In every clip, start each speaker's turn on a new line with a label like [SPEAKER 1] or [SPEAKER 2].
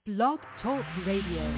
[SPEAKER 1] Blog Talk Radio.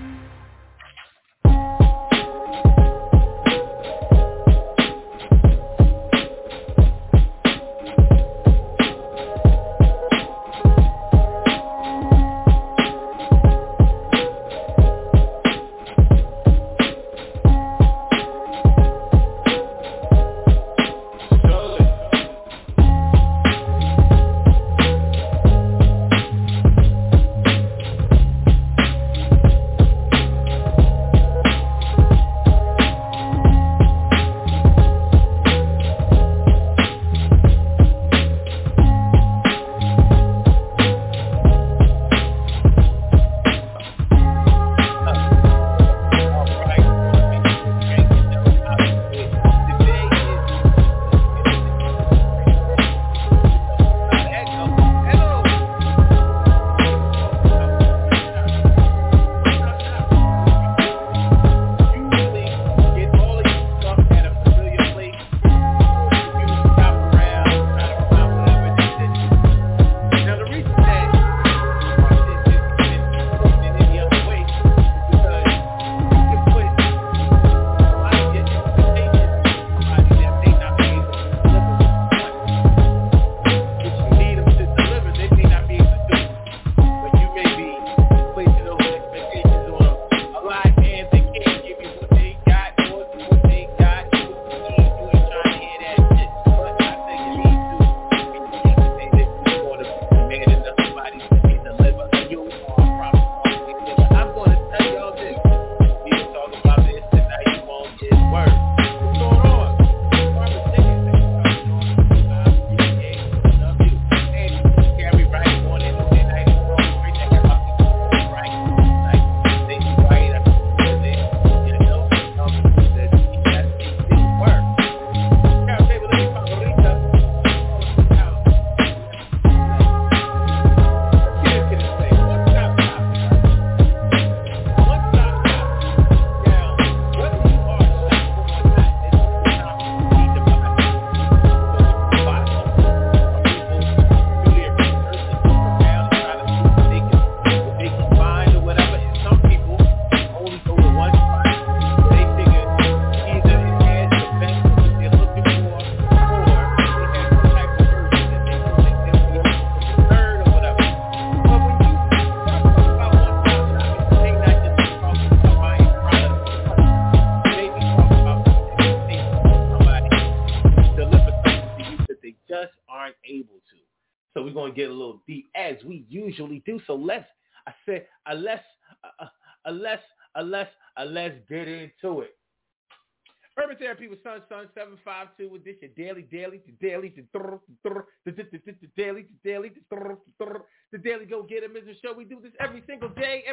[SPEAKER 2] Usually do. So let's get into it. Urban Therapy with Sun 752 with this your daily go get it business show. We do this every single day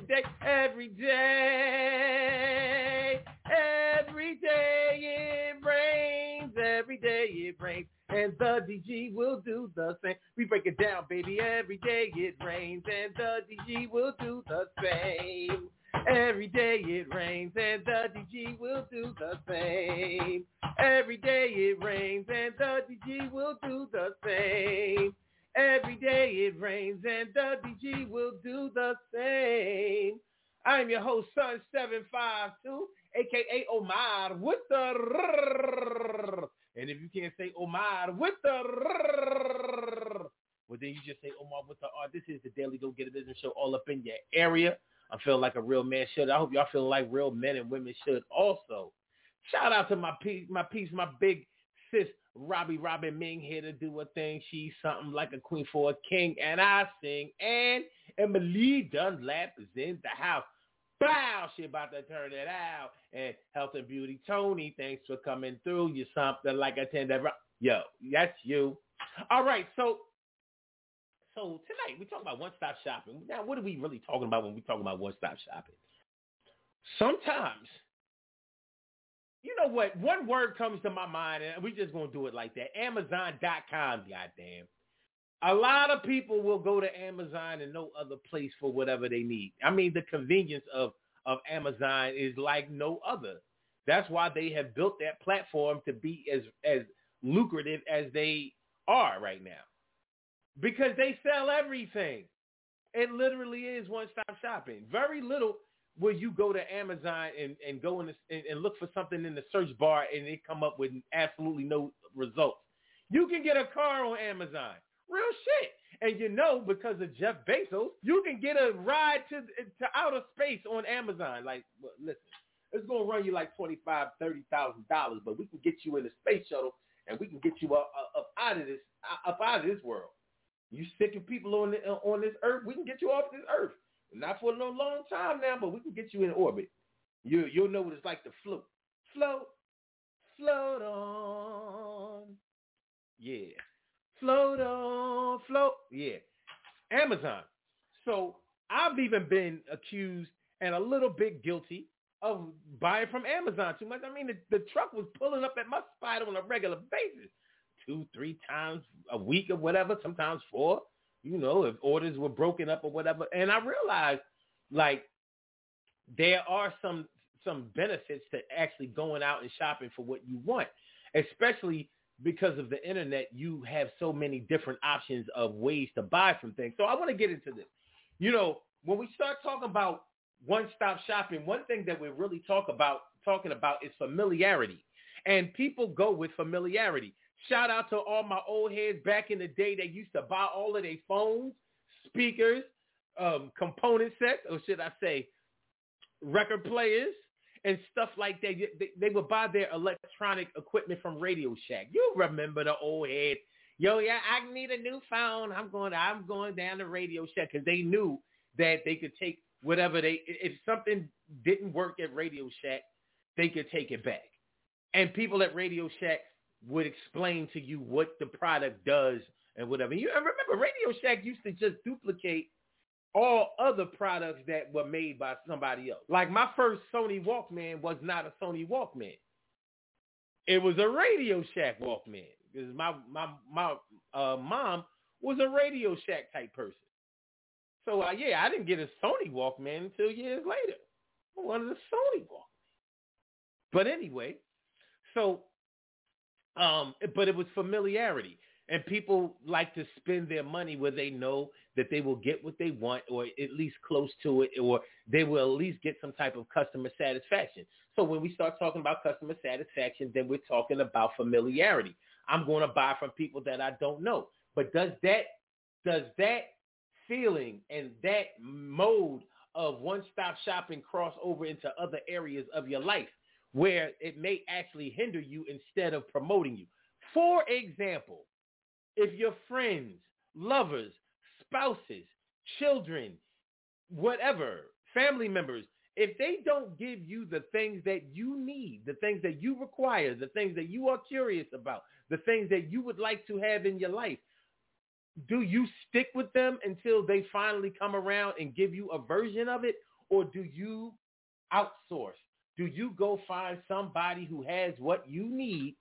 [SPEAKER 2] it rains, and the DG will do the same. We break it down, baby. Every day it rains, and the DG will do the same. Every day it rains, and the DG will do the same. Every day it rains, and the DG will do the same. Every day it rains, and the DG will do the same. I'm your host, Sun 752, a.k.a. Omar, with the and if you can't say Omar with the well, then you just say Omar with the R. This is the Daily Go Get It Business Show all up in your area. I'm feeling like a real man should. I hope y'all feeling like real men and women should also. Shout out to my big sis, Robin Ming, here to do a thing. She's something like a queen for a king, and I sing. And Emily Dunlap is in the house. Bow, she about to turn it out. And Health and Beauty Tony, thanks for coming through. You're something like a tender. Yo, that's you. All right, so tonight we talk about one-stop shopping. Now, what are we really talking about when we talk about one-stop shopping? Sometimes, you know what? One word comes to my mind, and we're just going to do it like that. Amazon.com, goddamn. A lot of people will go to Amazon and no other place for whatever they need. I mean, the convenience of Amazon is like no other. That's why they have built that platform to be as lucrative as they are right now. Because they sell everything. It literally is one-stop shopping. Very little will you go to Amazon and go and look for something in the search bar and it come up with absolutely no results. You can get a car on Amazon. Real shit. And you know, because of Jeff Bezos, you can get a ride to outer space on Amazon. Like, well, listen, it's going to run you like $25,000, $30,000, but we can get you in the space shuttle and we can get you up out of this world. You sticking people on this earth, we can get you off this earth. Not for no long time now, but we can get you in orbit. You'll know what it's like to float. Float on. Yeah. Float on, float. Yeah. Amazon. So I've even been accused and a little bit guilty of buying from Amazon too much. I mean, the truck was pulling up at my spot on a regular basis. 2-3 times a week or whatever, sometimes 4, if orders were broken up or whatever. And I realized, like, there are some benefits to actually going out and shopping for what you want, especially because of the internet. You have so many different options of ways to buy from things. So I want to get into this. When we start talking about one-stop shopping, one thing that we're really talking about is familiarity. And people go with familiarity. Shout out to all my old heads back in the day that used to buy all of their phones, speakers, component sets, or should I say record players and stuff like that. They would buy their electronic equipment from Radio Shack. You remember the old head. Yo, yeah, I need a new phone. I'm going down to Radio Shack, because they knew that they could take whatever if something didn't work at Radio Shack, they could take it back. And people at Radio Shack would explain to you what the product does and whatever. You remember Radio Shack used to just duplicate all other products that were made by somebody else. Like my first Sony Walkman was not a Sony Walkman. It was a Radio Shack Walkman, because my mom was a Radio Shack type person. So I didn't get a Sony Walkman until years later. I wanted a Sony Walkman. But anyway, so but it was familiarity, and people like to spend their money where they know that they will get what they want, or at least close to it, or they will at least get some type of customer satisfaction. So when we start talking about customer satisfaction, then we're talking about familiarity. I'm going to buy from people that I don't know. But does that feeling and that mode of one-stop shopping cross over into other areas of your life, where it may actually hinder you instead of promoting you? For example, if your friends, lovers, spouses, children, whatever, family members, if they don't give you the things that you need, the things that you require, the things that you are curious about, the things that you would like to have in your life, do you stick with them until they finally come around and give you a version of it, or do you outsource? Do you go find somebody who has what you need,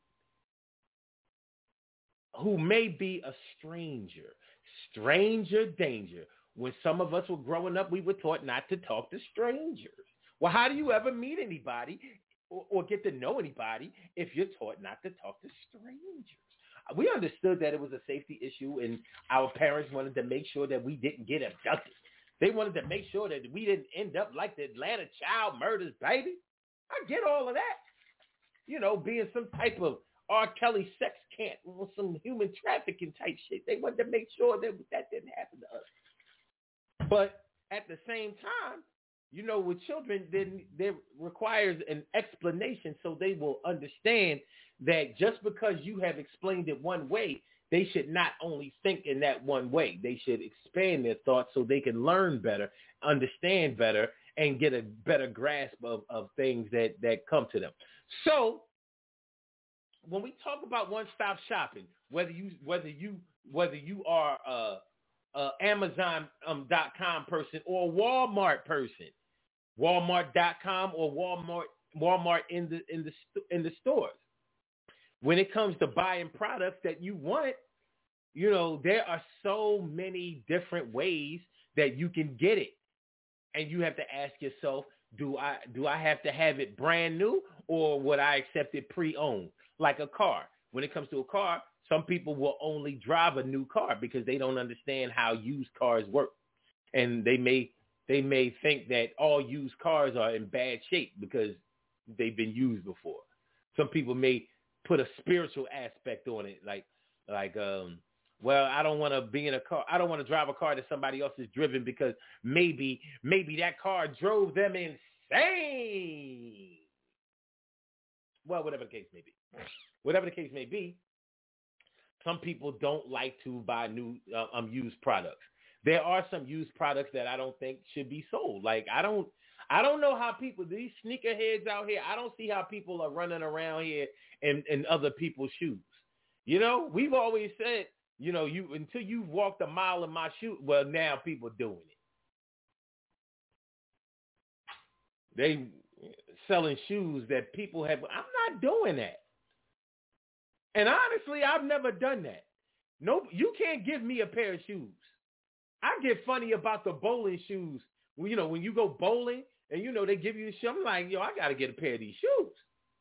[SPEAKER 2] who may be a stranger? Stranger danger. When some of us were growing up, we were taught not to talk to strangers. Well, how do you ever meet anybody or get to know anybody if you're taught not to talk to strangers? We understood that it was a safety issue, and our parents wanted to make sure that we didn't get abducted. They wanted to make sure that we didn't end up like the Atlanta child murders, baby. I get all of that. Being some type of R. Kelly sex camp or some human trafficking type shit. They wanted to make sure that didn't happen to us. But at the same time, with children, then there requires an explanation, so they will understand that just because you have explained it one way, they should not only think in that one way. They should expand their thoughts so they can learn better, understand better, and get a better grasp of things that come to them. So when we talk about one-stop shopping, whether you are a Amazon.com person or a Walmart person, Walmart.com or Walmart in the stores, when it comes to buying products that you want, there are so many different ways that you can get it. And you have to ask yourself, do I have to have it brand new, or would I accept it pre-owned? Like a car. When it comes to a car, some people will only drive a new car because they don't understand how used cars work. And they may think that all used cars are in bad shape because they've been used before. Some people may put a spiritual aspect on it, like well, I don't want to be in a car. I don't want to drive a car that somebody else has driven because maybe that car drove them insane. Well, whatever the case may be. Whatever the case may be, some people don't like to buy new used products. There are some used products that I don't think should be sold. Like I don't know how people, these sneakerheads out here, I don't see how people are running around here in other people's shoes. You know, we've always said, you know, until you've walked a mile in my shoe, well, now people doing it. They selling shoes that people have. I'm not doing that. And honestly, I've never done that. No, you can't give me a pair of shoes. I get funny about the bowling shoes. You know, when you go bowling and, you know, they give you a shoe, I'm like, yo, I got to get a pair of these shoes.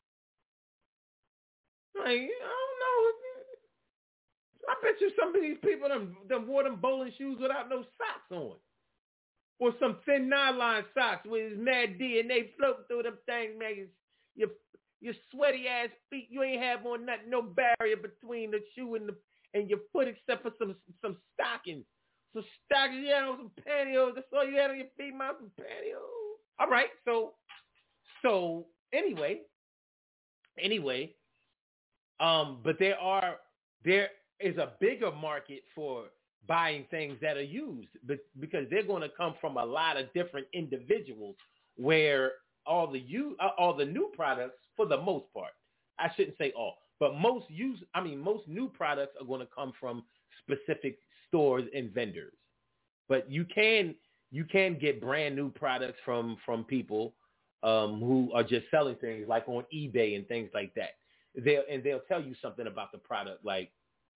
[SPEAKER 2] Like, I don't know. I bet you some of these people done wore them bowling shoes without no socks on. Or some thin nylon socks with his Mad D and they float through them things, man. Your sweaty ass feet, you ain't have on nothing, no barrier between the shoe and your foot except for some stockings. Some stockings, you had on some pantyhose. That's all you had on your feet, man, some pantyhose. All right, so anyway, but there is a bigger market for buying things that are used, but because they're going to come from a lot of different individuals, where all the new products, for the most part, I shouldn't say all, but most new products are going to come from specific stores and vendors. But you can get brand new products from people who are just selling things like on eBay and things like that. They'll tell you something about the product, like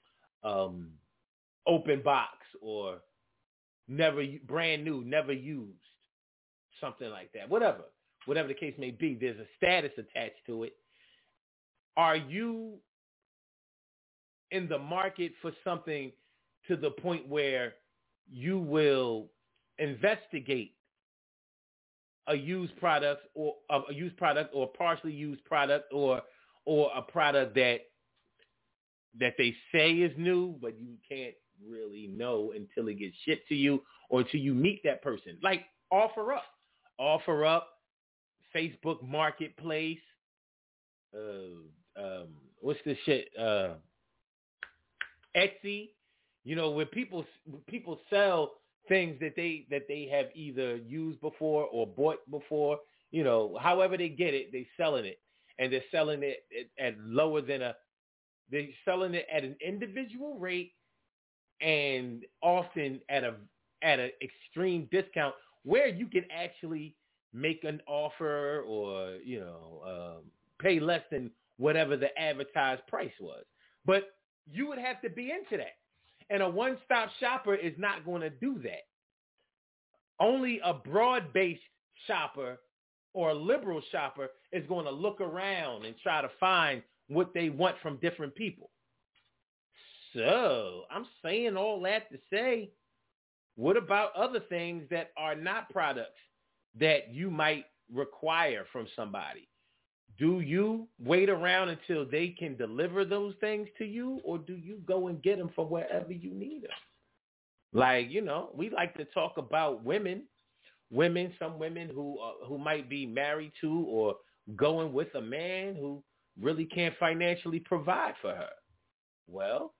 [SPEAKER 2] open box or brand new, never used, something like that. Whatever the case may be, there's a status attached to it. Are you in the market for something to the point where you will investigate a used product or partially used product or a product that they say is new, but you can't really know until it gets shipped to you or until you meet that person? Like OfferUp, Facebook Marketplace, what's this shit? Etsy, you know, where people sell things that they have either used before or bought before. You know, however they get it, they're selling it, and they're selling it at lower than they're selling it at an individual rate, and often at an extreme discount where you can actually make an offer or, you know, pay less than whatever the advertised price was. But you would have to be into that. And a one-stop shopper is not going to do that. Only a broad-based shopper or a liberal shopper is going to look around and try to find what they want from different people. So I'm saying all that to say, what about other things that are not products that you might require from somebody? Do you wait around until they can deliver those things to you, or do you go and get them from wherever you need them? Like, you know, we like to talk about some women who might be married to or going with a man who really can't financially provide for her. Well,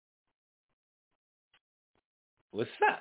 [SPEAKER 2] what's up?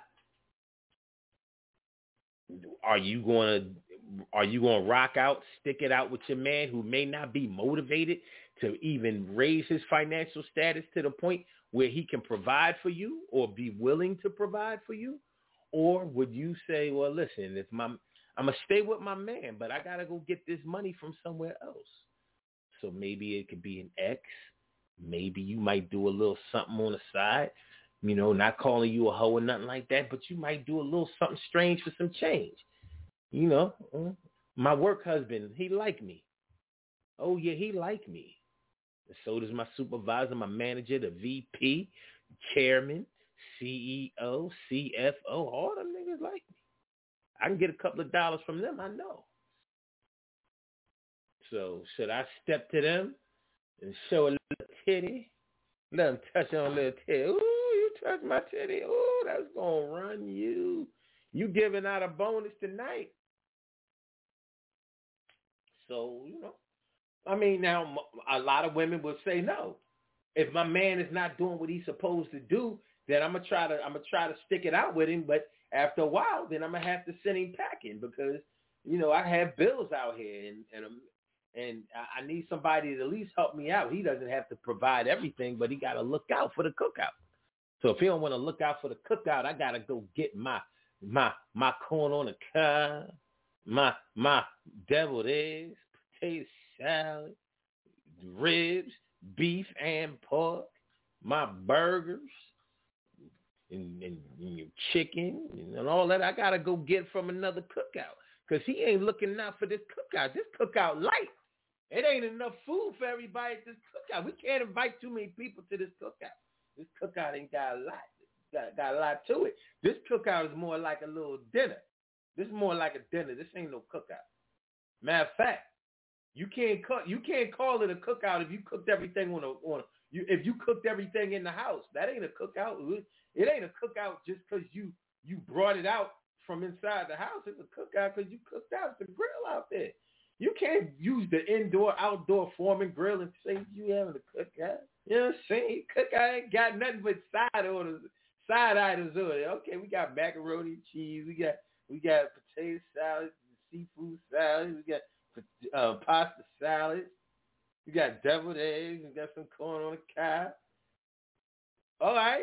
[SPEAKER 2] Are you going to rock out, stick it out with your man who may not be motivated to even raise his financial status to the point where he can provide for you or be willing to provide for you? Or would you say, well, listen, I'm going to stay with my man, but I got to go get this money from somewhere else? So maybe it could be an ex. Maybe you might do a little something on the side, you know, not calling you a hoe or nothing like that, but you might do a little something strange for some change. You know, my work husband, he liked me. Oh, yeah, he liked me. And so does my supervisor, my manager, the VP, chairman, CEO, CFO, all them niggas like me. I can get a couple of dollars from them, I know. So should I step to them and show a little titty? Let them touch on a little titty. Ooh, you touch my titty. Ooh, that's going to run you. You giving out a bonus tonight. So, I mean, now a lot of women will say no. If my man is not doing what he's supposed to do, then I'm gonna try to stick it out with him. But after a while, then I'm gonna have to send him packing because I have bills out here and I need somebody to at least help me out. He doesn't have to provide everything, but he got to look out for the cookout. So if he don't want to look out for the cookout, I gotta go get my corn on the cob, my deviled eggs, potato salad, ribs, beef and pork, my burgers, and chicken and all that. I gotta go get from another cookout because he ain't looking out for this cookout. This cookout light. It ain't enough food for everybody at this cookout. We can't invite too many people to this cookout. This cookout ain't got a lot. Got a lot to it. This cookout is more like a little dinner. This is more like a dinner. This ain't no cookout. Matter of fact, you can't call it a cookout if you cooked everything if you cooked everything in the house. That ain't a cookout. It ain't a cookout just because you brought it out from inside the house. It's a cookout because you cooked out the grill out there. You can't use the indoor-outdoor Foreman grill and say you having a cookout. You know what I'm saying? Cookout ain't got nothing but side items on it. Okay, we got macaroni and cheese. We got potato salad, seafood salad. We got pasta salad. We got deviled eggs. We got some corn on the cob. All right.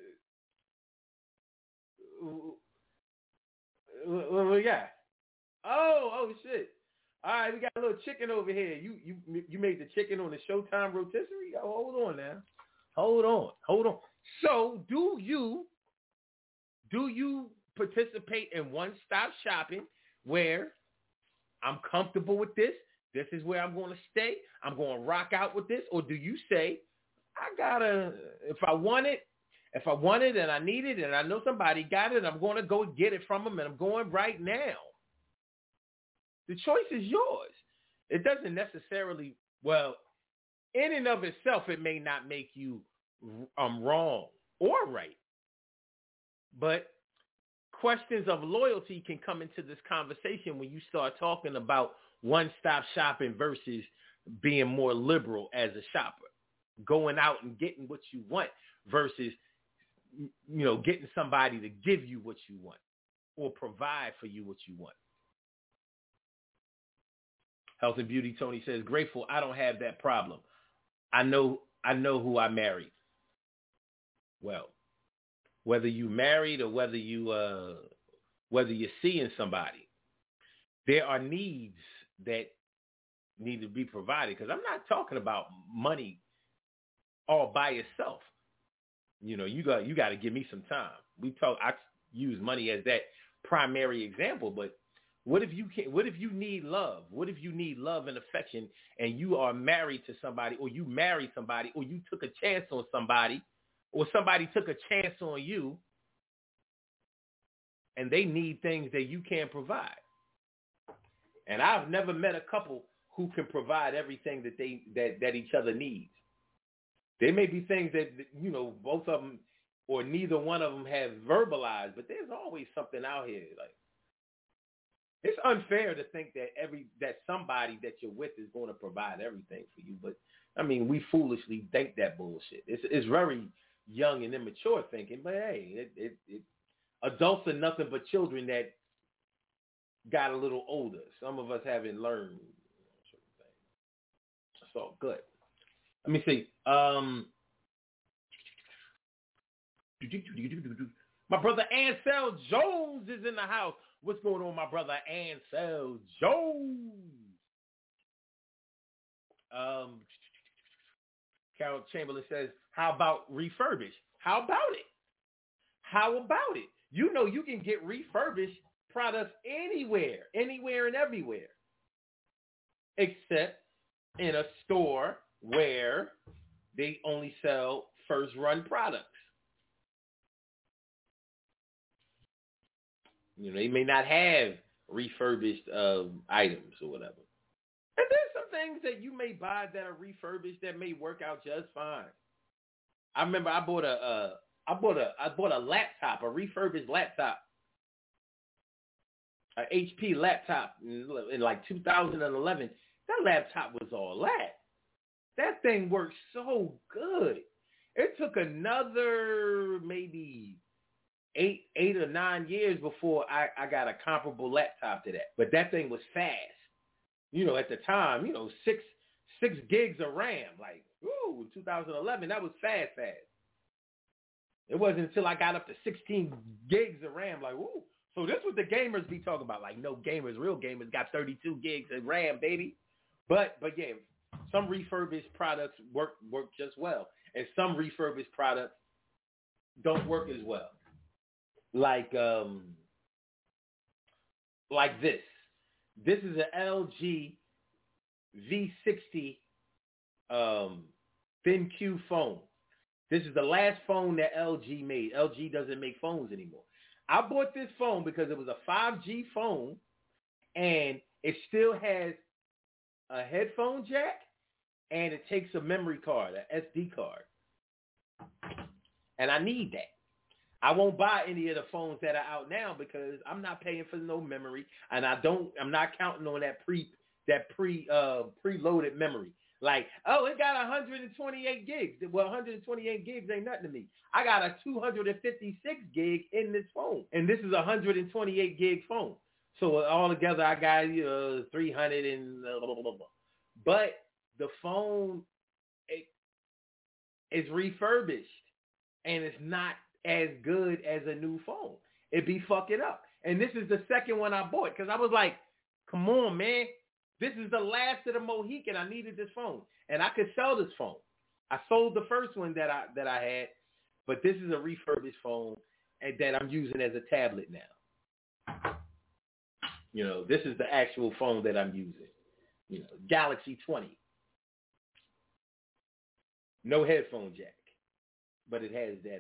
[SPEAKER 2] What we got? Oh shit. All right, we got a little chicken over here. You made the chicken on the Showtime rotisserie? Oh, hold on now. Hold on. So do you participate in one-stop shopping where I'm comfortable with this? This is where I'm going to stay. I'm going to rock out with this. Or do you say, if I want it and I need it and I know somebody got it, I'm going to go get it from them and I'm going right now. The choice is yours. It doesn't necessarily, in and of itself, it may not make you wrong or right. But questions of loyalty can come into this conversation when you start talking about one-stop shopping versus being more liberal as a shopper, going out and getting what you want versus, getting somebody to give you what you want or provide for you what you want. Health and Beauty Tony says, grateful I don't have that problem. I know who I married. Well, whether you married or whether you're seeing somebody, there are needs that need to be provided. Because I'm not talking about money all by itself. You got to give me some time. I use money as that primary example, but what if you need love? What if you need love and affection and you are married to somebody or you married somebody or you took a chance on somebody or somebody took a chance on you and they need things that you can't provide? And I've never met a couple who can provide everything that each other needs. There may be things that, both of them or neither one of them have verbalized, but there's always something out here. Like, it's unfair to think that somebody that you're with is going to provide everything for you. But, I mean, we foolishly think that bullshit. It's very young and immature thinking, but hey, adults are nothing but children that got a little older. Some of us haven't learned certain things. It's all good. Let me see. My brother Ansel Jones is in the house. What's going on, my brother Ansel Jones? Carol Chamberlain says, how about refurbished? How about it? How about it? You can get refurbished products anywhere and everywhere, except in a store where they only sell first-run products. You know, they may not have refurbished items or whatever. And there's some things that you may buy that are refurbished that may work out just fine. I remember I bought a laptop, a refurbished laptop, an HP laptop in like 2011. That laptop was all that. That thing worked so good. It took another maybe eight or 9 years before I got a comparable laptop to that. But that thing was fast. You know, at the time, you know, six gigs of RAM. Like, ooh, 2011, that was fast. It wasn't until I got up to 16 gigs of RAM, like, ooh. So this was the gamers be talking about. Like, no gamers, real gamers got 32 gigs of RAM, baby. But yeah, some refurbished products work just well. And some refurbished products don't work as well. Like this. This is an LG V60 ThinQ phone. This is the last phone that LG made. LG doesn't make phones anymore. I bought this phone because it was a 5G phone, and it still has a headphone jack, and it takes a memory card, an SD card. And I need that. I won't buy any of the phones that are out now because I'm not paying for no memory, and I'm not counting on that preloaded memory. Like, oh, it got 128 gigs. Well, 128 gigs ain't nothing to me. I got a 256 gig in this phone, and this is a 128 gig phone. So altogether, I got 300 and blah, blah, blah. But the phone is refurbished, and it's not as good as a new phone. It be fucking up. And this is the second one I bought because I was like, come on, man. This is the last of the Mohican. I needed this phone. And I could sell this phone. I sold the first one that I had, but this is a refurbished phone and that I'm using as a tablet now. You know, this is the actual phone that I'm using. You know, Galaxy 20. No headphone jack. But it has that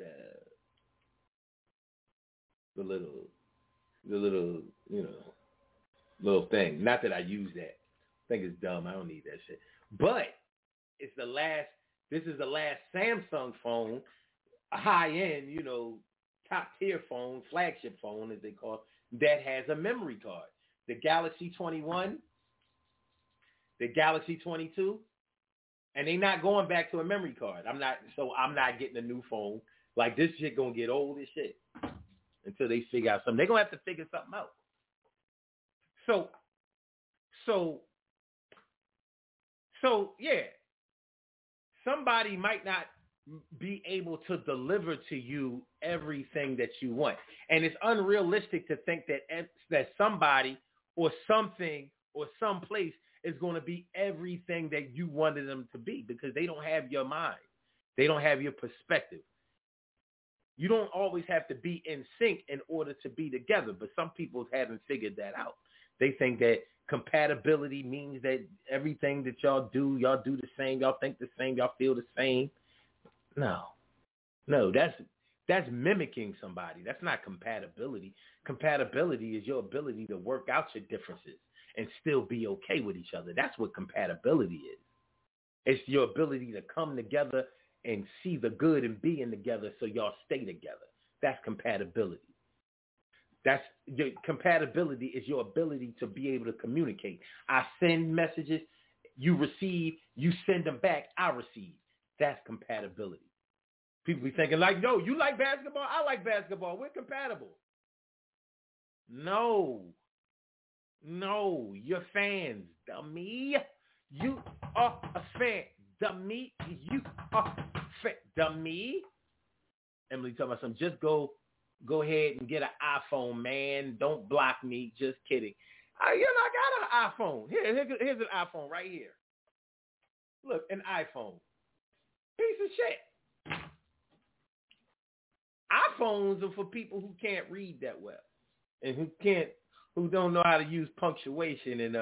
[SPEAKER 2] the little, you know, little thing. Not that I use that. I think it's dumb. I don't need that shit. But this is the last Samsung phone, a high-end, you know, top-tier phone, flagship phone, as they call it, that has a memory card. The Galaxy 21, the Galaxy 22, and they're not going back to a memory card. I'm not getting a new phone. Like, this shit gonna get old as shit until they figure out something. They're gonna have to figure something out. So yeah, somebody might not be able to deliver to you everything that you want. And it's unrealistic to think that somebody or something or someplace is going to be everything that you wanted them to be because they don't have your mind. They don't have your perspective. You don't always have to be in sync in order to be together, but some people haven't figured that out. They think that compatibility means that everything that y'all do the same, y'all think the same, y'all feel the same. No, that's mimicking somebody. That's not compatibility. Compatibility is your ability to work out your differences and still be okay with each other. That's what compatibility is. It's your ability to come together and see the good in being together so y'all stay together. That's compatibility. Compatibility is your ability to be able to communicate. I send messages, you receive, you send them back, I receive. That's compatibility. People be thinking like, yo, you like basketball? I like basketball. We're compatible. No, you're fans, dummy. You are a fan, dummy. You are a fan, dummy. Emily talking about something. Just go ahead and get an iPhone, man. Don't block me. Just kidding. I got an iPhone. Here's an iPhone right here. Look, an iPhone. Piece of shit. iPhones are for people who can't read that well and who don't know how to use punctuation and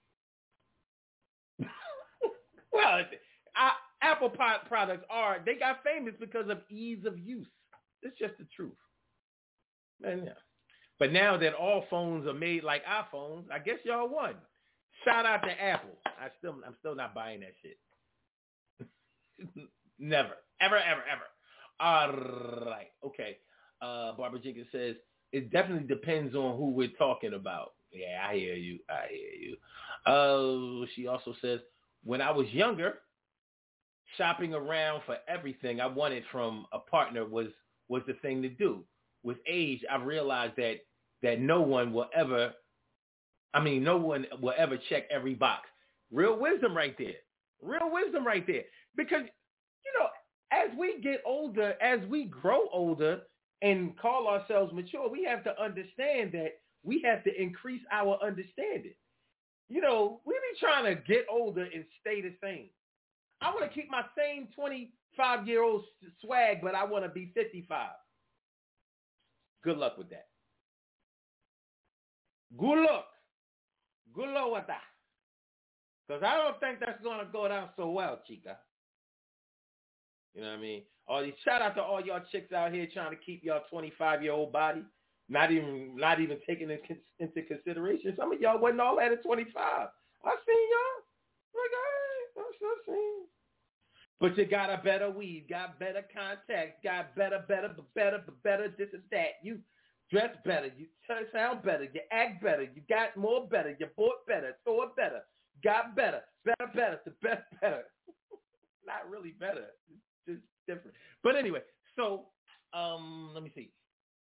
[SPEAKER 2] well, Apple products they got famous because of ease of use. It's just the truth. And yeah. But now that all phones are made like iPhones, I guess y'all won. Shout out to Apple. I'm still not buying that shit. Never. Ever. All right. Okay. Barbara Jenkins says, it definitely depends on who we're talking about. Yeah, I hear you. She also says, when I was younger, shopping around for everything I wanted from a partner was the thing to do. With age, I realized that no one will ever check every box. Real wisdom right there. Because, as we get older, as we grow older and call ourselves mature, we have to understand that we have to increase our understanding. We be trying to get older and stay the same. I want to keep my same 25-year-old swag, but I want to be 55. Good luck with that. Good luck with that. Because I don't think that's going to go down so well, chica. You know what I mean? Shout out to all y'all chicks out here trying to keep y'all 25-year-old body. Not even taking it into consideration. Some of y'all wasn't all at 25. I seen y'all. Like, all right, I'm seen. But you got a better weave, got better contacts, got better, this and that. You dress better, you sound better, you act better, you got more better, you bought better, thought better, got better, the best better. Not really better, just different. But anyway, so let me see.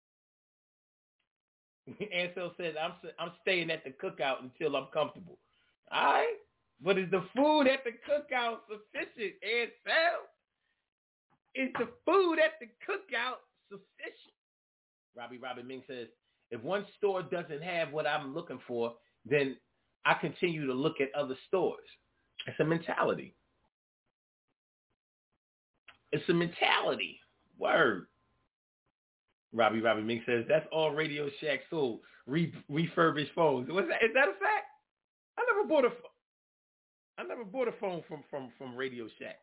[SPEAKER 2] Ansel says, I'm staying at the cookout until I'm comfortable. All right? But is the food at the cookout sufficient, Ansel? Is the food at the cookout sufficient? Robbie Ming says, if one store doesn't have what I'm looking for, then I continue to look at other stores. It's a mentality. Word. Robbie Ming says, that's all Radio Shack sold. Refurbished phones. Is that a fact? I never bought a phone from Radio Shack.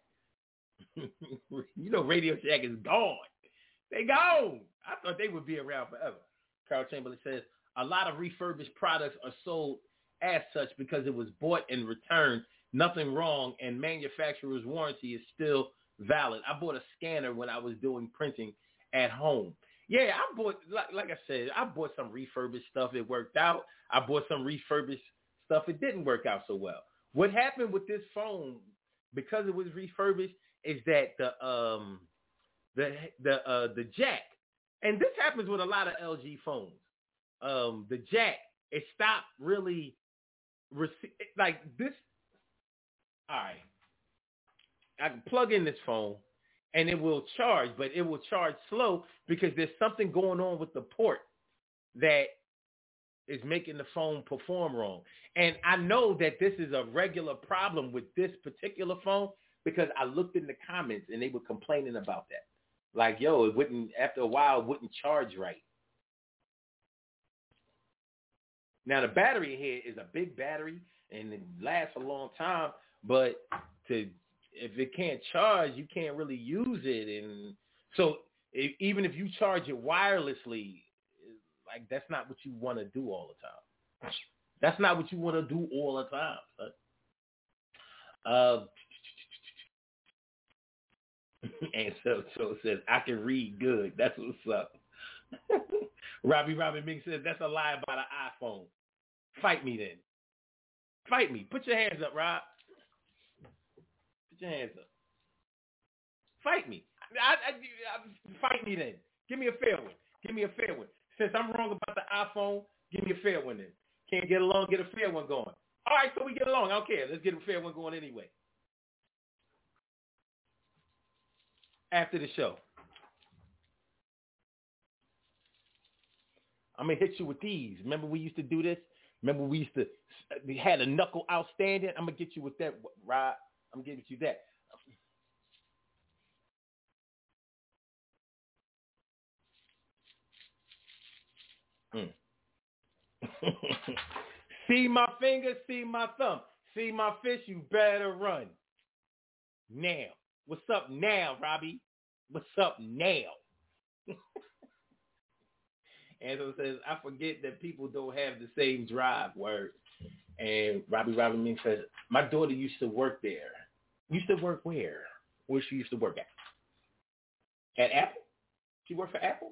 [SPEAKER 2] Radio Shack is gone. They gone. I thought they would be around forever. Carl Chamberlain says, a lot of refurbished products are sold as such because it was bought and returned. Nothing wrong, and manufacturer's warranty is still valid. I bought a scanner when I was doing printing at home. Yeah, I bought, like I said, I bought some refurbished stuff. It worked out. I bought some refurbished stuff. It didn't work out so well. What happened with this phone, because it was refurbished, is that the jack, and this happens with a lot of LG phones. The jack, it stopped really like this. All right, I can plug in this phone and it will charge, but it will charge slow because there's something going on with the port that is making the phone perform wrong. And I know that this is a regular problem with this particular phone because I looked in the comments and they were complaining about that. Like, it wouldn't, after a while, it wouldn't charge right. Now, the battery here is a big battery and it lasts a long time, but if it can't charge, you can't really use it. And so even if you charge it wirelessly, like that's not what you want to do all the time. That's not what you want to do all the time. And so says, I can read good. That's what's up. Robbie Ming says, that's a lie about an iPhone. Fight me then. Fight me. Put your hands up, Rob. Put your hands up. Fight me. Fight me then. Give me a fair one. Since I'm wrong about the iPhone, give me a fair one then. Can't get along, get a fair one going. All right, so we get along. I don't care. Let's get a fair one going anyway. After the show. I'm going to hit you with these. Remember we used to do this? Remember we had a knuckle outstanding? I'm going to get you with that, Rob. I'm giving you that. See my finger, see my thumb. See my fish, you better run. Now. What's up now, Robbie? What's up now? Angela says, I forget that people don't have the same drive. Word. And Robbie Means says, my daughter used to work there. Used to work where? Where she used to work at? At Apple? She worked for Apple?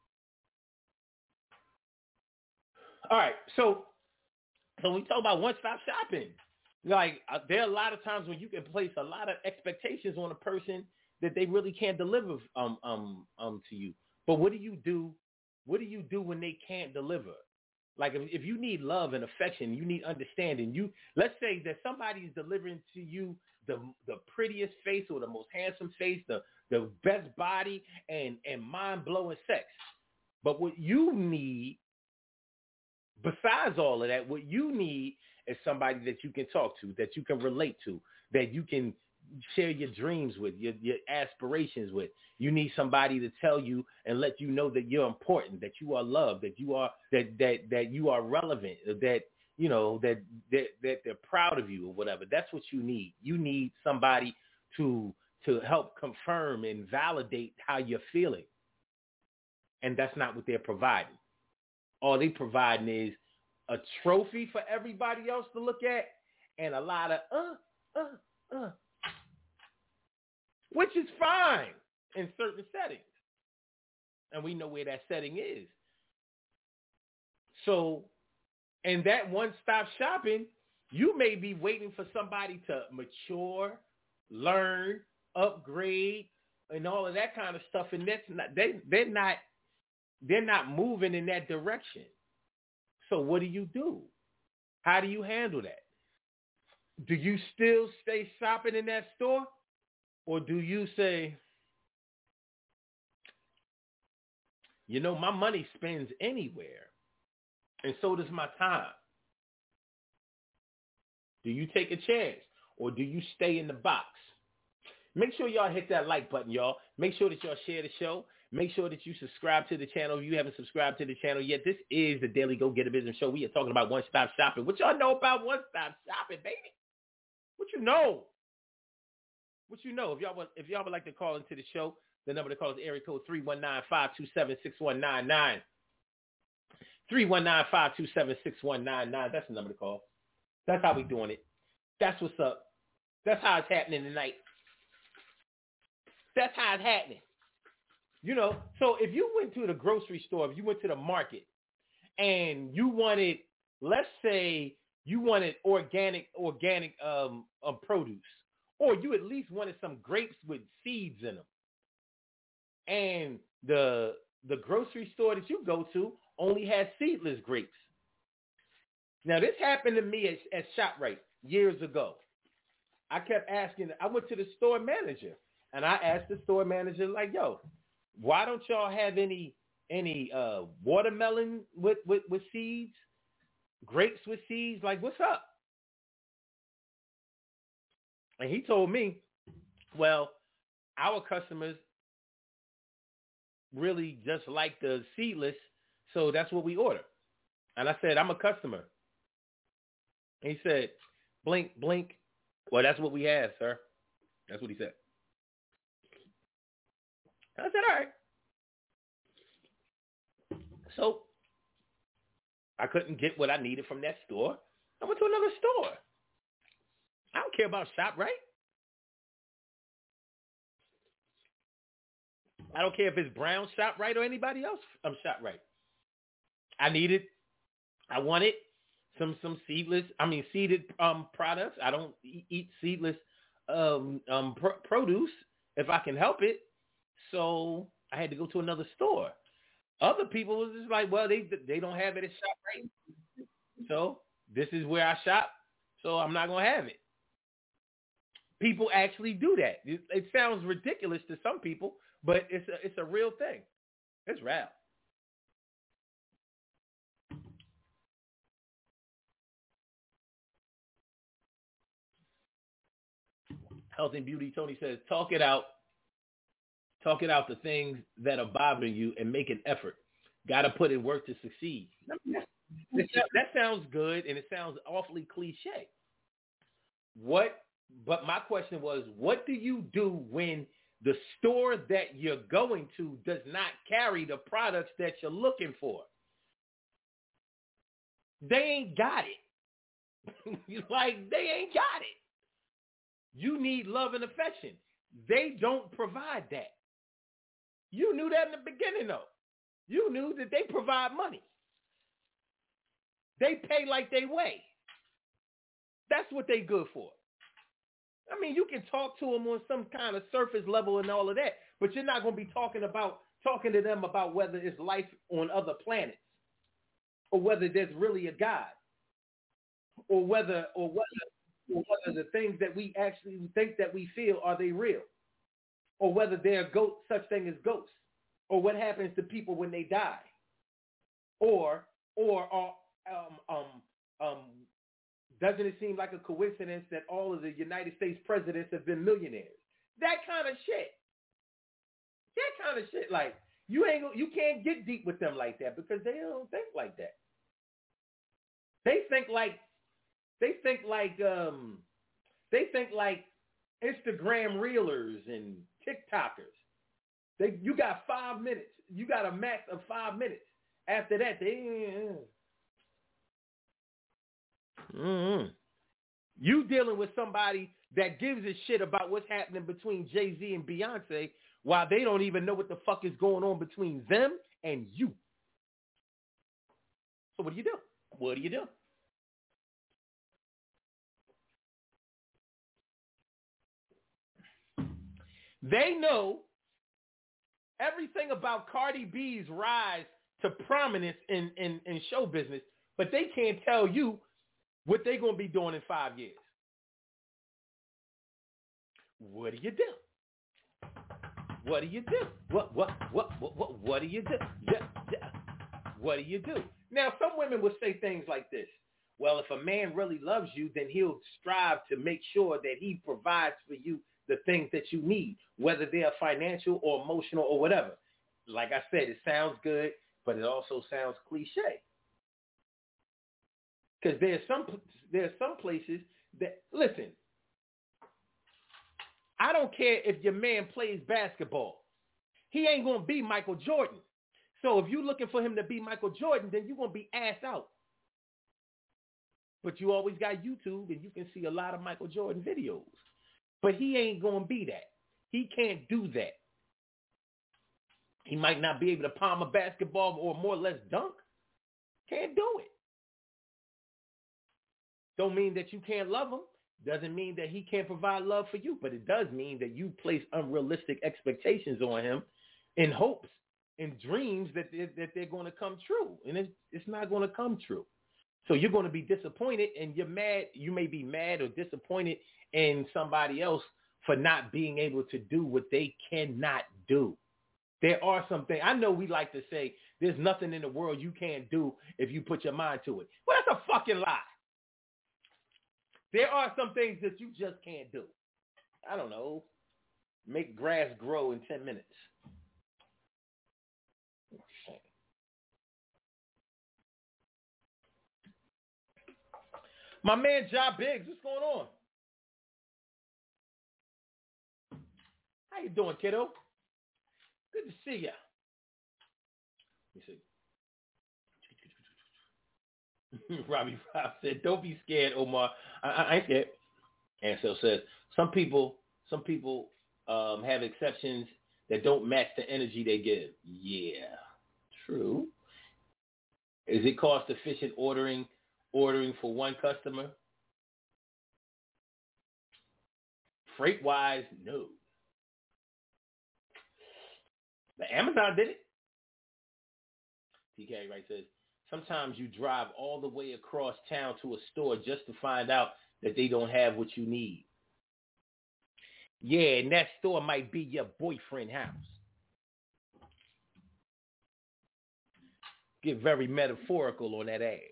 [SPEAKER 2] All right, so we talk about one-stop shopping. Like, there are a lot of times when you can place a lot of expectations on a person that they really can't deliver to you. But what do you do? What do you do when they can't deliver? Like, if you need love and affection, you need understanding. Let's say that somebody is delivering to you the prettiest face or the most handsome face, the best body, and mind-blowing sex. But what you need, besides all of that, what you need is somebody that you can talk to, that you can relate to, that you can share your dreams with, your aspirations with. You need somebody to tell you and let you know that you're important, that you are loved, that you are that you are relevant, that you know that they're proud of you or whatever. That's what you need. You need somebody to help confirm and validate how you're feeling. And that's not what they're providing. All they providing is a trophy for everybody else to look at and a lot of which is fine in certain settings. And we know where that setting is. So, in that one-stop shopping, you may be waiting for somebody to mature, learn, upgrade, and all of that kind of stuff. And that's not, they're not moving in that direction. So what do? How do you handle that? Do you still stay shopping in that store? Or do you say, you know, my money spends anywhere, and so does my time? Do you take a chance, or do you stay in the box? Make sure y'all hit that like button, y'all. Make sure that y'all share the show. Make sure that you subscribe to the channel if you haven't subscribed to the channel yet. This is the Daily Go Get a Business Show. We are talking about one-stop shopping. What y'all know about one-stop shopping, baby? What you know? What you know? If y'all would like to call into the show, the number to call is area code 319-527-6199. 319-527-6199. That's the number to call. That's how we doing it. That's what's up. That's how it's happening tonight. That's how it's happening. You know, so if you went to the grocery store, if you went to the market, and you wanted, let's say you wanted organic produce, or you at least wanted some grapes with seeds in them. And the grocery store that you go to only has seedless grapes. Now, this happened to me at ShopRite years ago. I kept asking, I went to the store manager, and I asked the store manager, like, yo, why don't y'all have any watermelon with seeds, grapes with seeds? Like, what's up? And he told me, well, our customers really just like the seedless, so that's what we order. And I said, I'm a customer. And he said, blink, blink. Well, that's what we have, sir. That's what he said. I said, all right. So I couldn't get what I needed from that store. I went to another store. I don't care about ShopRite. I don't care if it's Brown ShopRite or anybody else ShopRite. I wanted some seeded products. I don't eat seedless produce if I can help it. So I had to go to another store. Other people was just like, well, they don't have it at ShopRite. So this is where I shop. So I'm not going to have it. People actually do that. It sounds ridiculous to some people, but it's a real thing. It's real. Health and Beauty Tony says, talk it out. Talk it out, the things that are bothering you, and make an effort. Got to put in work to succeed. That sounds good, and it sounds awfully cliche. But my question was, what do you do when the store that you're going to does not carry the products that you're looking for? They ain't got it. Like, they ain't got it. You need love and affection. They don't provide that. You knew that in the beginning, though. You knew that they provide money. They pay like they weigh. That's what they good for. I mean, you can talk to them on some kind of surface level and all of that, but you're not going to be talking to them about whether it's life on other planets, or whether there's really a God, or whether the things that we actually think that we feel, are they real, or whether there are such thing as ghosts, or what happens to people when they die, or doesn't it seem like a coincidence that all of the United States presidents have been millionaires? That kind of shit. Like, you can't get deep with them like that, because they don't think like that. They think like Instagram reelers and TikTokers. You got 5 minutes. You got a max of 5 minutes. After that, You dealing with somebody that gives a shit about what's happening between Jay-Z and Beyonce, while they don't even know what the fuck is going on between them and you. So what do you do? What do you do? They know everything about Cardi B's rise to prominence in show business, but they can't tell you what they're going to be doing in 5 years. What do you do? What do you do? What do you do? Yeah. What do you do? Now, some women will say things like this. Well, if a man really loves you, then he'll strive to make sure that he provides for you the things that you need, whether they are financial or emotional or whatever. Like I said, it sounds good, but it also sounds cliche. Because there's some places that, listen, I don't care if your man plays basketball. He ain't going to be Michael Jordan. So if you're looking for him to be Michael Jordan, then you're going to be ass out. But you always got YouTube, and you can see a lot of Michael Jordan videos. But he ain't going to be that. He can't do that. He might not be able to palm a basketball or more or less dunk. Can't do it. Don't mean that you can't love him. Doesn't mean that he can't provide love for you. But it does mean that you place unrealistic expectations on him in hopes and dreams that they're going to come true. And it's not going to come true. So you're going to be disappointed, and you're mad. You may be mad or disappointed in somebody else for not being able to do what they cannot do. There are some things. I know we like to say there's nothing in the world you can't do if you put your mind to it. Well, that's a fucking lie. There are some things that you just can't do. I don't know. Make grass grow in 10 minutes. My man, Ja Biggs, what's going on? How you doing, kiddo? Good to see ya. Let me see. Robbie Rob said, "Don't be scared, Omar." I ain't scared. Ansel says, "Some people have exceptions that don't match the energy they give." Yeah, true. Is it cost efficient ordering for one customer? Freight wise, no. The Amazon did it. TK Wright says, sometimes you drive all the way across town to a store just to find out that they don't have what you need. Yeah, and that store might be your boyfriend's house. Get very metaphorical on that ad.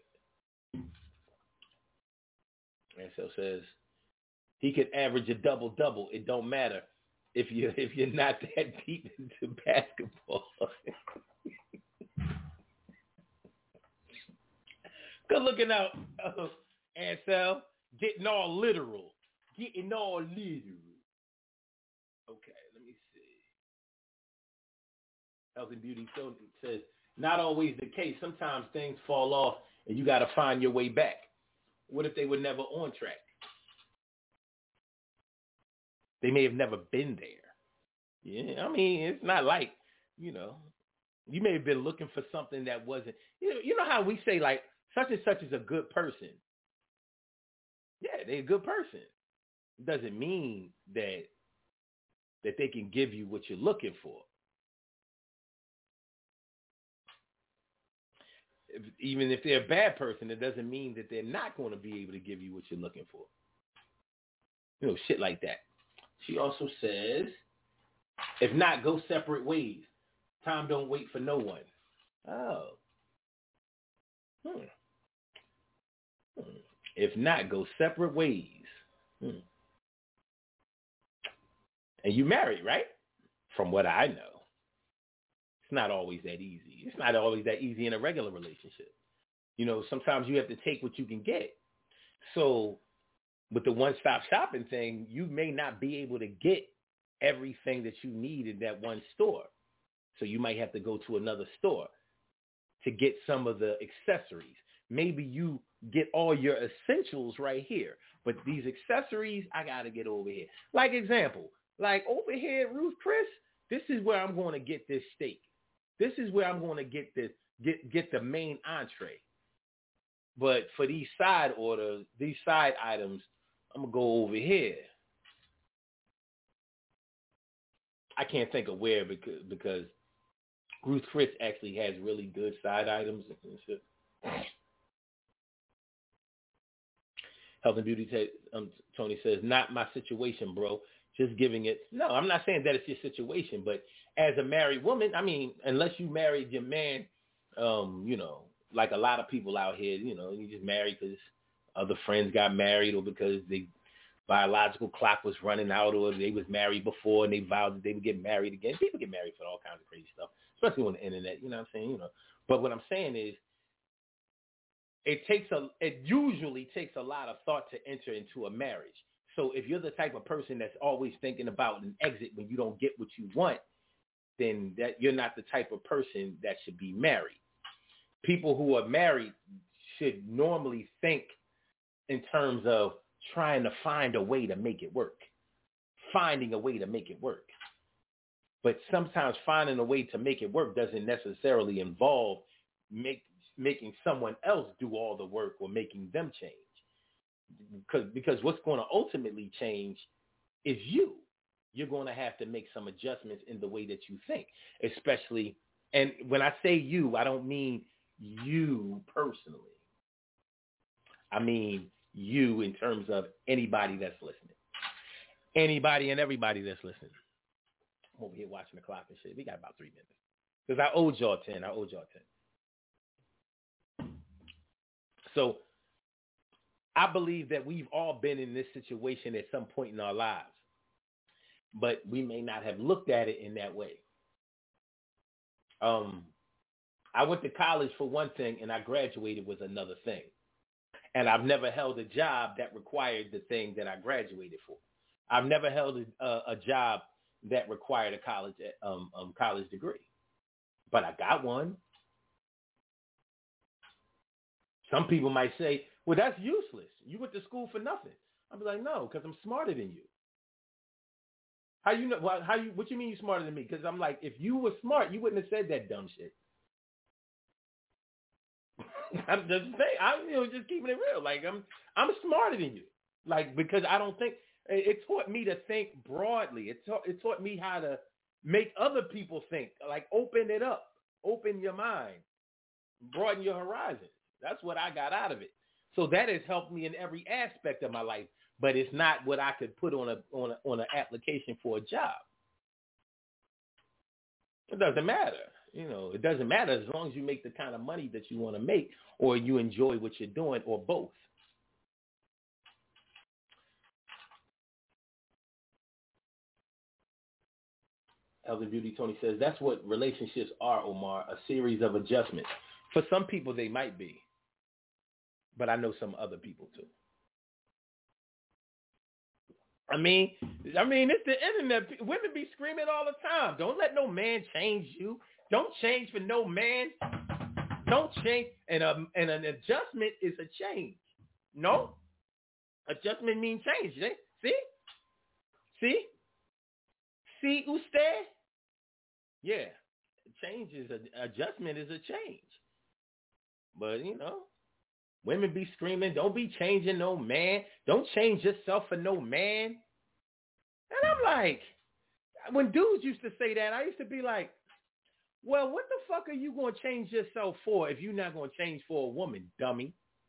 [SPEAKER 2] And so says, he could average a double-double. It don't matter if you're not that deep into basketball. Good looking out, Ansel. Getting all literal. Okay, let me see. Health and Beauty says, not always the case. Sometimes things fall off and you got to find your way back. What if they were never on track? They may have never been there. Yeah, I mean, it's not like, you may have been looking for something that wasn't, you know how we say, like, such and such is a good person. Yeah, they're a good person. It doesn't mean that they can give you what you're looking for. Even if they're a bad person, it doesn't mean that they're not going to be able to give you what you're looking for. Shit like that. She also says, if not, go separate ways. Time don't wait for no one. Oh. If not, go separate ways. And you married, right? From what I know. It's not always that easy. It's not always that easy in a regular relationship. Sometimes you have to take what you can get. So with the one-stop shopping thing, you may not be able to get everything that you need in that one store. So you might have to go to another store to get some of the accessories. Maybe you get all your essentials right here, but these accessories, I got to get over here. Like example, like over here at Ruth Chris, this is where I'm going to get this steak. This is where I'm going to get this, get the main entree. But for these side orders, these side items, I'm going to go over here. I can't think of where because Ruth Chris actually has really good side items and shit. Health and Beauty, Tony says, not my situation, bro. Just giving it. No, I'm not saying that it's your situation, but as a married woman, I mean, unless you married your man, like a lot of people out here, you just married because other friends got married or because the biological clock was running out or they was married before and they vowed that they would get married again. People get married for all kinds of crazy stuff, especially on the internet, you know what I'm saying? But what I'm saying is it usually takes a lot of thought to enter into a marriage. So if you're the type of person that's always thinking about an exit when you don't get what you want, then that you're not the type of person that should be married. People who are married should normally think in terms of trying to find a way to make it work, finding a way to make it work. But sometimes finding a way to make it work doesn't necessarily involve making someone else do all the work or making them change. Because what's going to ultimately change is you. You're going to have to make some adjustments in the way that you think, especially, and when I say you, I don't mean you personally. I mean you in terms of anybody that's listening. Anybody and everybody that's listening. I'm over here watching the clock and shit. We got about 3 minutes. Because I owed y'all 10. So I believe that we've all been in this situation at some point in our lives, but we may not have looked at it in that way. I went to college for one thing, and I graduated with another thing. And I've never held a job that required the thing that I graduated for. I've never held a job that required a college degree, but I got one. Some people might say, well, that's useless. You went to school for nothing. I'll be like, no, because I'm smarter than you. How you know? Well, what you mean you smarter than me? Because I'm like, if you were smart, you wouldn't have said that dumb shit. I'm just saying, I'm just keeping it real. Like I'm smarter than you. Like, because I don't think it taught me to think broadly. It taught me how to make other people think. Like, open it up, open your mind, broaden your horizons. That's what I got out of it. So that has helped me in every aspect of my life. But it's not what I could put on an application for a job. It doesn't matter. It doesn't matter as long as you make the kind of money that you want to make or you enjoy what you're doing or both. Elder Beauty Tony says, that's what relationships are, Omar, a series of adjustments. For some people, they might be. But I know some other people, too. I mean, it's the internet. Women be screaming all the time. Don't let no man change you. Don't change for no man. don't change. And an adjustment is a change. No? Adjustment means change. See, usted? Yeah. Change is adjustment is a change. But, women be screaming, don't be changing no man. Don't change yourself for no man. And I'm like, when dudes used to say that, I used to be like, well, what the fuck are you going to change yourself for if you're not going to change for a woman, dummy?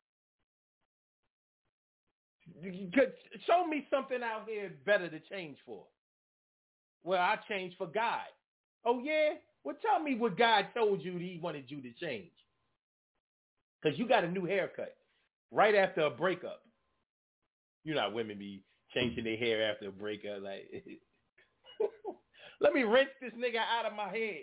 [SPEAKER 2] Show me something out here better to change for. Well, I changed for God. Oh, yeah? Well, tell me what God told you he wanted you to change. Because you got a new haircut right after a breakup. You know how women be changing their hair after a breakup. Like, let me rinse this nigga out of my head.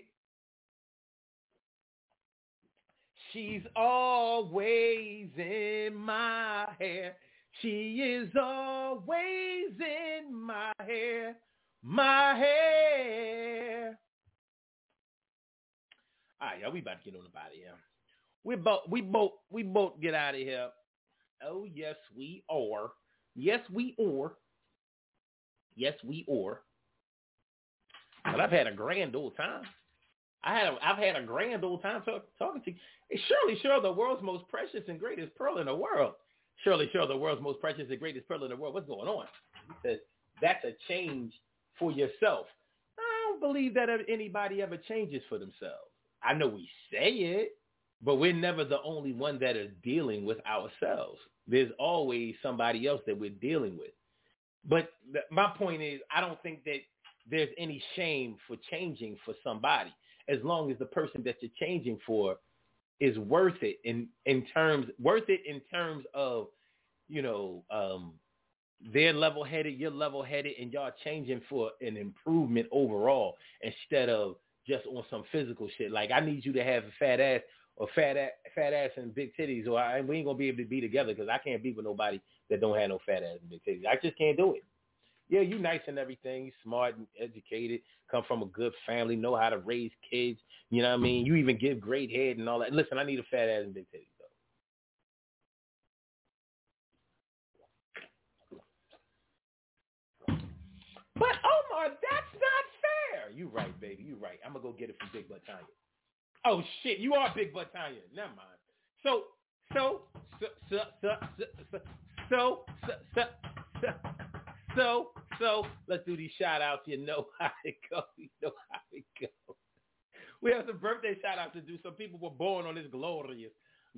[SPEAKER 2] She's always in my hair. She is always in my hair. My hair. All right, y'all, we about to get on about it here. We both get out of here. Oh, yes, we are. Yes, we are. Yes, we are. But I've had a grand old time. I've had a grand old time talking to you. It's Shirley Shirl, the world's most precious and greatest pearl in the world. Shirley Shirl, the world's most precious and greatest pearl in the world. What's going on? He says, that's a change for yourself. I don't believe that anybody ever changes for themselves. I know we say it, but we're never the only one that are dealing with ourselves. There's always somebody else that we're dealing with. But my point is, I don't think that there's any shame for changing for somebody, as long as the person that you're changing for is worth it in terms of, they're level-headed, you're level-headed, and y'all changing for an improvement overall instead of just on some physical shit. Like, I need you to have a fat ass or fat ass and big titties, or we ain't gonna be able to be together because I can't be with nobody that don't have no fat ass and big titties. I just can't do it. Yeah, you nice and everything, you smart and educated, come from a good family, know how to raise kids. You know what I mean? You even give great head and all that. Listen, I need a fat ass and big titties, though. But Omar, that's not fair. You right, baby. You right. I'm gonna go get it from Big Butt Tanya. Oh shit, you are Big Butt Tanya. Never mind. So, let's do these shout outs. You know how it goes. We have some birthday shout outs to do. Some people were born on this glorious.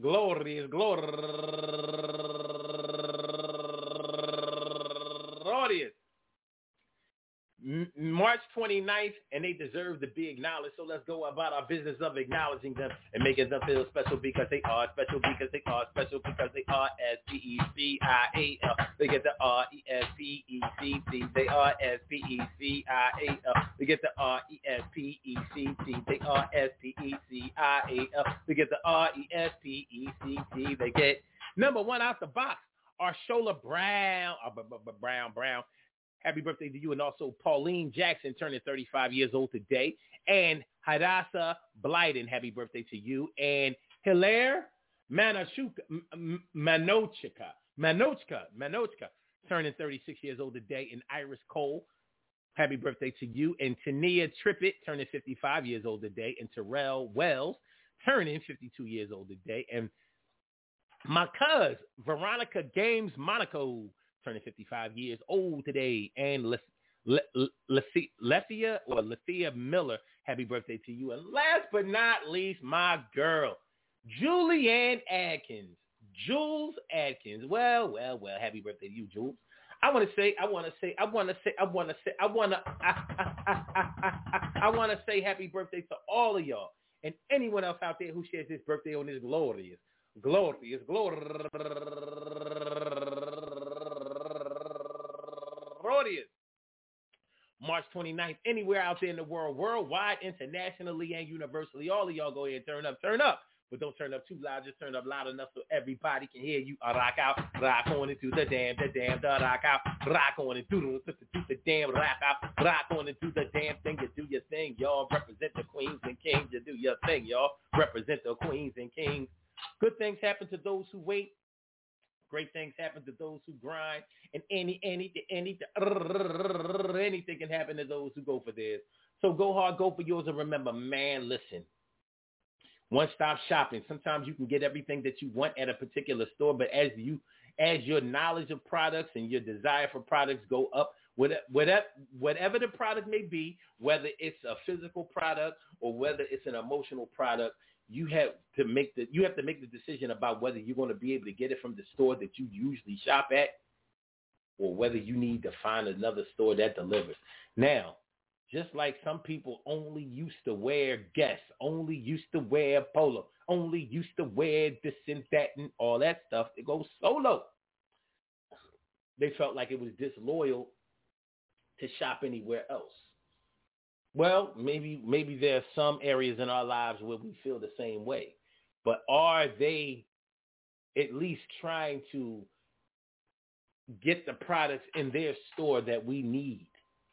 [SPEAKER 2] March 29th, and they deserve to be acknowledged. So let's go about our business of acknowledging them and making them feel special because they are special, because they are special, because they are S-P-E-C-I-A-L. They get the R-E-S-P-E-C-T. They are S-P-E-C-I-A-L. They get the R-E-S-P-E-C-T. They are S-P-E-C-I-A-L. They get the R-E-S-P-E-C-T. They get number one out the box, Arshola Brown. Brown. Happy birthday to you, and also Pauline Jackson turning 35 years old today, and Hadassah Blyden, happy birthday to you, and Hilaire Manochka turning 36 years old today, and Iris Cole, happy birthday to you, and Tania Trippett turning 55 years old today, and Terrell Wells turning 52 years old today, and my cousin Veronica Games Monaco turning 55 years old today, and Lethea Miller, happy birthday to you. And last but not least, my girl, Julianne Adkins. Jules Adkins. Well, happy birthday to you, Jules. I want to say happy birthday to all of y'all and anyone else out there who shares this birthday on this glorious March 29th, anywhere out there in the world, worldwide, internationally, and universally. All of y'all go ahead and turn up but don't turn up too loud. Just turn up loud enough so everybody can hear you. Rock out, rock on into the damn, rock out, rock on into the damn, rock out, rock on into the damn thing. You do your thing, y'all. Represent the queens and kings. You do your thing, y'all. Represent the queens and kings. Good things happen to those who wait. Great things happen to those who grind, and anything can happen to those who go for theirs. So go hard, go for yours, and remember, man, listen. One-stop shopping. Sometimes you can get everything that you want at a particular store, but as your knowledge of products and your desire for products go up, whatever the product may be, whether it's a physical product or whether it's an emotional product, you have to make the decision about whether you're going to be able to get it from the store that you usually shop at, or whether you need to find another store that delivers. Now, just like some people only used to wear Guess, only used to wear Polo, only used to wear this and that and all that stuff, it goes solo. They felt like it was disloyal to shop anywhere else. Well, maybe there are some areas in our lives where we feel the same way, but are they at least trying to get the products in their store that we need?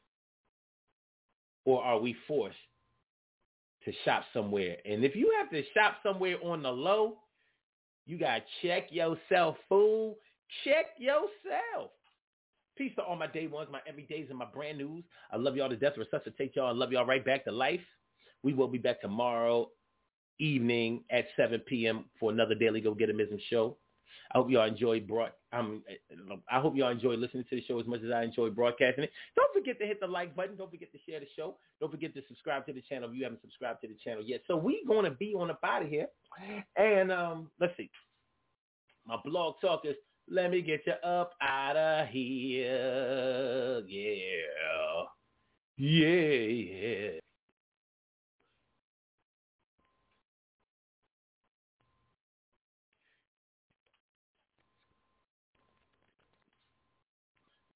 [SPEAKER 2] Or are we forced to shop somewhere? And if you have to shop somewhere on the low, you got to check yourself, fool. Check yourself. Peace to all my day ones, my everydays, and my brand news. I love y'all to death. Resuscitate y'all. I love y'all right back to life. We will be back tomorrow evening at 7 p.m. for another Daily Go Getimism show. I hope y'all enjoy I hope y'all enjoy listening to the show as much as I enjoy broadcasting it. Don't forget to hit the like button. Don't forget to share the show. Don't forget to subscribe to the channel if you haven't subscribed to the channel yet. So we going to be on up out of here. And let's see. My blog talk is, let me get you up out of here. Yeah. Yeah.